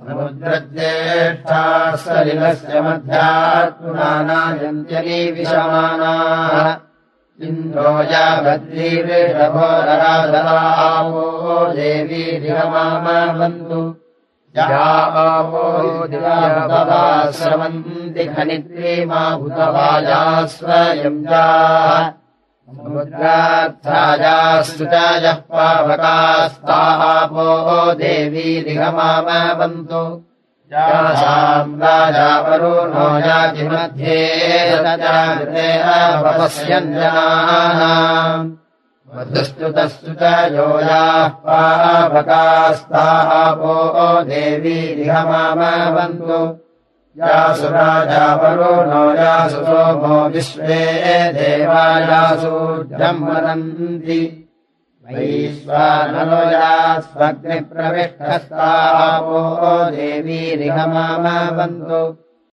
समुद्रज्येष्ठाः सलिलस्य मध्यात्मनायन्त्यली विशमानाः इन्द्रो यावद्रीर्षभोरराधरावो देवी धिरमामवन्तु या आवो दिवाश्रवन्ति खनित्रीमाभूतवाजा स्वयं जाः समुद्रार्थायास्तु च यः पावकास्तापो देवी धिरमामवन्तु यासाम् राजावरुणो याति मध्ये तजामृते अपपश्यञ्जनानाम् वधुस्तुतस्तु च यो याः पावकास्तापो देवी धिरमामवन्तु यासु राजावरुणो यासु सोमो विश्वे देवा यासूर्जम् वदन्ति वैश्वानरो यास्वग्निप्रविष्टस्तापो देवी धिरमामवन्तु